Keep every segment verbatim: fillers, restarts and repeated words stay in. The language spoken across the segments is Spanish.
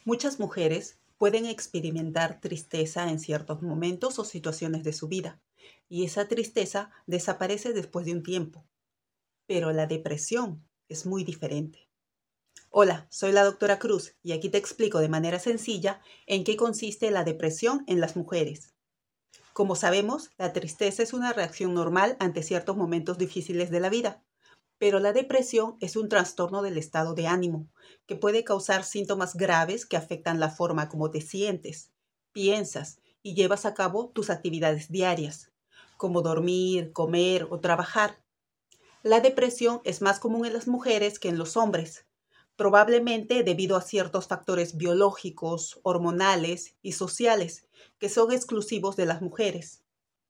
Muchas mujeres pueden experimentar tristeza en ciertos momentos o situaciones de su vida, y esa tristeza desaparece después de un tiempo. Pero la depresión es muy diferente. Hola, soy la doctora Cruz y aquí te explico de manera sencilla en qué consiste la depresión en las mujeres. Como sabemos, la tristeza es una reacción normal ante ciertos momentos difíciles de la vida, pero la depresión es un trastorno del estado de ánimo que puede causar síntomas graves que afectan la forma como te sientes, piensas y llevas a cabo tus actividades diarias, como dormir, comer o trabajar. La depresión es más común en las mujeres que en los hombres, probablemente debido a ciertos factores biológicos, hormonales y sociales que son exclusivos de las mujeres.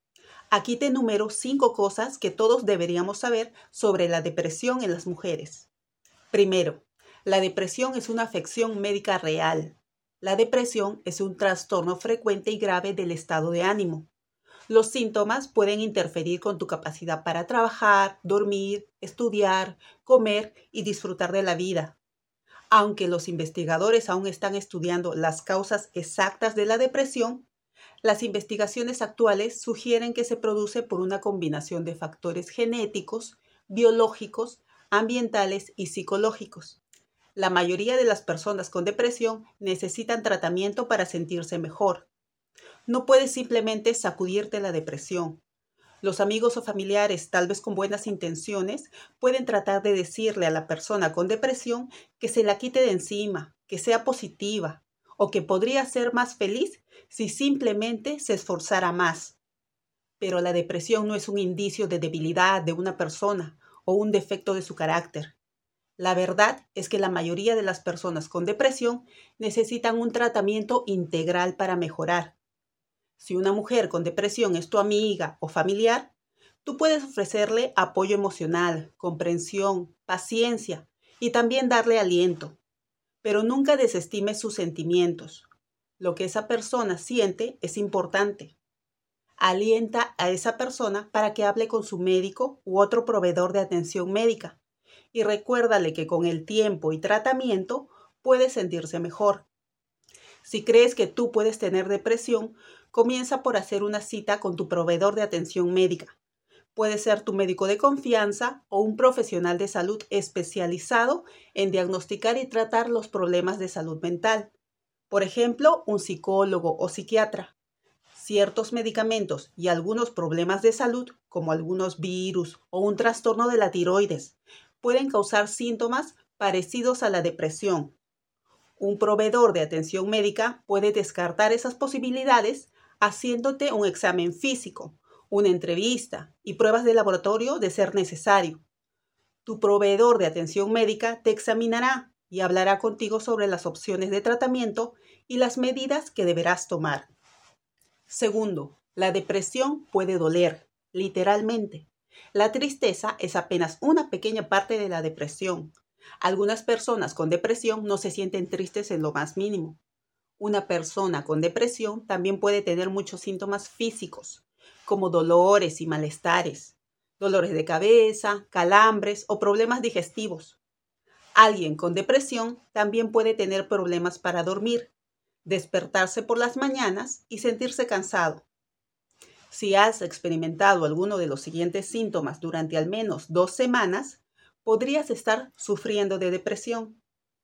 Aquí te enumero cinco cosas que todos deberíamos saber sobre la depresión en las mujeres. Primero, la depresión es una afección médica real. La depresión es un trastorno frecuente y grave del estado de ánimo. Los síntomas pueden interferir con tu capacidad para trabajar, dormir, estudiar, comer y disfrutar de la vida. Aunque los investigadores aún están estudiando las causas exactas de la depresión, las investigaciones actuales sugieren que se produce por una combinación de factores genéticos, biológicos, ambientales y psicológicos. La mayoría de las personas con depresión necesitan tratamiento para sentirse mejor. No puedes simplemente sacudirte la depresión. Los amigos o familiares, tal vez con buenas intenciones, pueden tratar de decirle a la persona con depresión que se la quite de encima, que sea positiva o que podría ser más feliz si simplemente se esforzara más. Pero la depresión no es un indicio de debilidad de una persona o un defecto de su carácter. La verdad es que la mayoría de las personas con depresión necesitan un tratamiento integral para mejorar. Si una mujer con depresión es tu amiga o familiar, tú puedes ofrecerle apoyo emocional, comprensión, paciencia y también darle aliento. Pero nunca desestimes sus sentimientos. Lo que esa persona siente es importante. Alienta a esa persona para que hable con su médico u otro proveedor de atención médica y recuérdale que con el tiempo y tratamiento puede sentirse mejor. Si crees que tú puedes tener depresión, comienza por hacer una cita con tu proveedor de atención médica. Puede ser tu médico de confianza o un profesional de salud especializado en diagnosticar y tratar los problemas de salud mental. Por ejemplo, un psicólogo o psiquiatra. Ciertos medicamentos y algunos problemas de salud, como algunos virus o un trastorno de la tiroides, pueden causar síntomas parecidos a la depresión. Un proveedor de atención médica puede descartar esas posibilidades haciéndote un examen físico, una entrevista y pruebas de laboratorio de ser necesario. Tu proveedor de atención médica te examinará y hablará contigo sobre las opciones de tratamiento y las medidas que deberás tomar. Segundo, la depresión puede doler, literalmente. La tristeza es apenas una pequeña parte de la depresión. Algunas personas con depresión no se sienten tristes en lo más mínimo. Una persona con depresión también puede tener muchos síntomas físicos, como dolores y malestares, dolores de cabeza, calambres o problemas digestivos. Alguien con depresión también puede tener problemas para dormir, despertarse por las mañanas y sentirse cansado. Si has experimentado alguno de los siguientes síntomas durante al menos dos semanas, podrías estar sufriendo de depresión.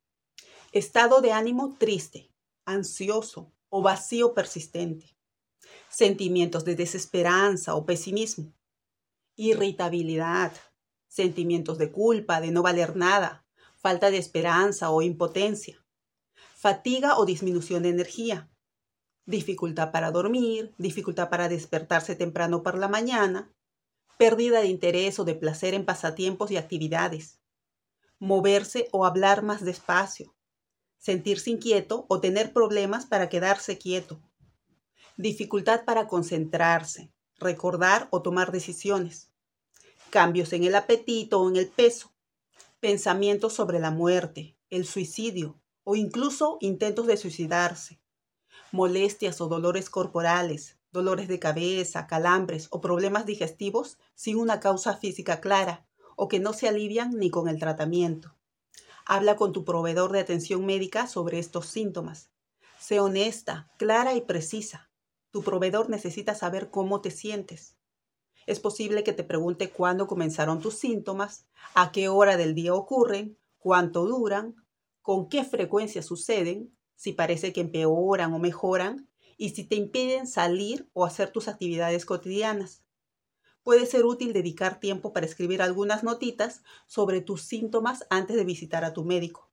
Estado de ánimo triste, ansioso o vacío persistente. Sentimientos de desesperanza o pesimismo. Irritabilidad. Sentimientos de culpa, de no valer nada. Falta de esperanza o impotencia. Fatiga o disminución de energía. Dificultad para dormir, dificultad para despertarse temprano por la mañana. Pérdida de interés o de placer en pasatiempos y actividades. Moverse o hablar más despacio. Sentirse inquieto o tener problemas para quedarse quieto. Dificultad para concentrarse, recordar o tomar decisiones. Cambios en el apetito o en el peso. Pensamientos sobre la muerte, el suicidio o incluso intentos de suicidarse. Molestias o dolores corporales, dolores de cabeza, calambres o problemas digestivos sin una causa física clara o que no se alivian ni con el tratamiento. Habla con tu proveedor de atención médica sobre estos síntomas. Sé honesta, clara y precisa. Tu proveedor necesita saber cómo te sientes. Es posible que te pregunte cuándo comenzaron tus síntomas, a qué hora del día ocurren, cuánto duran, con qué frecuencia suceden, si parece que empeoran o mejoran, y si te impiden salir o hacer tus actividades cotidianas. Puede ser útil dedicar tiempo para escribir algunas notitas sobre tus síntomas antes de visitar a tu médico.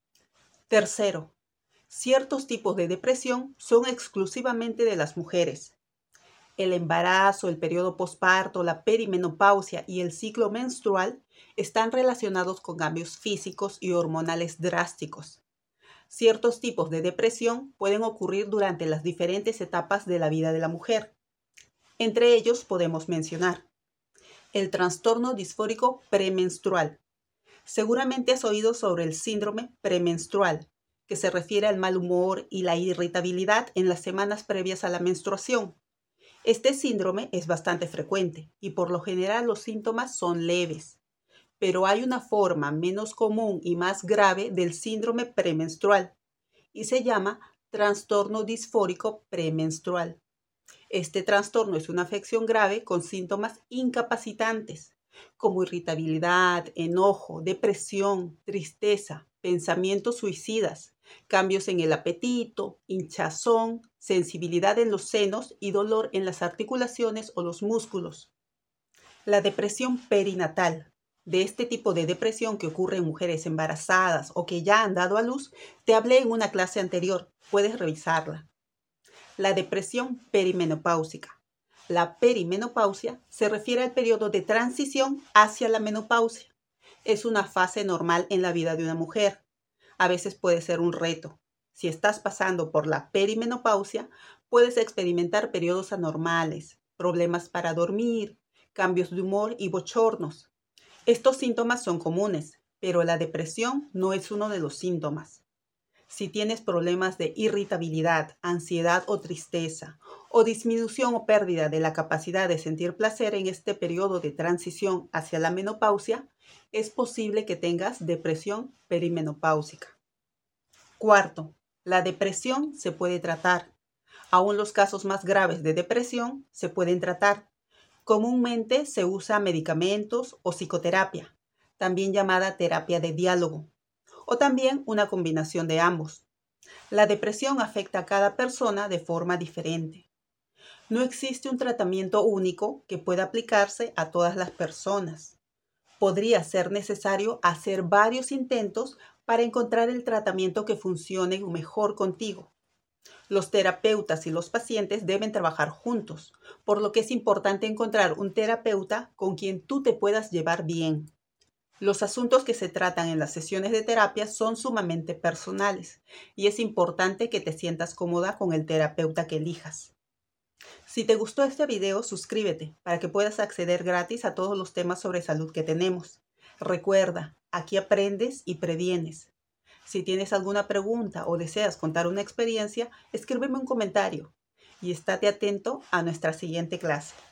Tercero, ciertos tipos de depresión son exclusivamente de las mujeres. El embarazo, el periodo posparto, la perimenopausia y el ciclo menstrual están relacionados con cambios físicos y hormonales drásticos. Ciertos tipos de depresión pueden ocurrir durante las diferentes etapas de la vida de la mujer. Entre ellos podemos mencionar el trastorno disfórico premenstrual. Seguramente has oído sobre el síndrome premenstrual, que se refiere al mal humor y la irritabilidad en las semanas previas a la menstruación. Este síndrome es bastante frecuente y por lo general los síntomas son leves, pero hay una forma menos común y más grave del síndrome premenstrual y se llama trastorno disfórico premenstrual. Este trastorno es una afección grave con síntomas incapacitantes, como irritabilidad, enojo, depresión, tristeza, pensamientos suicidas, cambios en el apetito, hinchazón, sensibilidad en los senos y dolor en las articulaciones o los músculos. La depresión perinatal. De este tipo de depresión que ocurre en mujeres embarazadas o que ya han dado a luz, te hablé en una clase anterior. Puedes revisarla. La depresión perimenopáusica. La perimenopausia se refiere al periodo de transición hacia la menopausia. Es una fase normal en la vida de una mujer. A veces puede ser un reto. Si estás pasando por la perimenopausia, puedes experimentar periodos anormales, problemas para dormir, cambios de humor y bochornos. Estos síntomas son comunes, pero la depresión no es uno de los síntomas. Si tienes problemas de irritabilidad, ansiedad o tristeza, o disminución o pérdida de la capacidad de sentir placer en este periodo de transición hacia la menopausia, es posible que tengas depresión perimenopáusica. Cuarto, la depresión se puede tratar. Aún los casos más graves de depresión se pueden tratar. Comúnmente se usa medicamentos o psicoterapia, también llamada terapia de diálogo, o también una combinación de ambos. La depresión afecta a cada persona de forma diferente. No existe un tratamiento único que pueda aplicarse a todas las personas. Podría ser necesario hacer varios intentos para encontrar el tratamiento que funcione mejor contigo. Los terapeutas y los pacientes deben trabajar juntos, por lo que es importante encontrar un terapeuta con quien tú te puedas llevar bien. Los asuntos que se tratan en las sesiones de terapia son sumamente personales y es importante que te sientas cómoda con el terapeuta que elijas. Si te gustó este video, suscríbete para que puedas acceder gratis a todos los temas sobre salud que tenemos. Recuerda, aquí aprendes y previenes. Si tienes alguna pregunta o deseas contar una experiencia, escríbeme un comentario y estate atento a nuestra siguiente clase.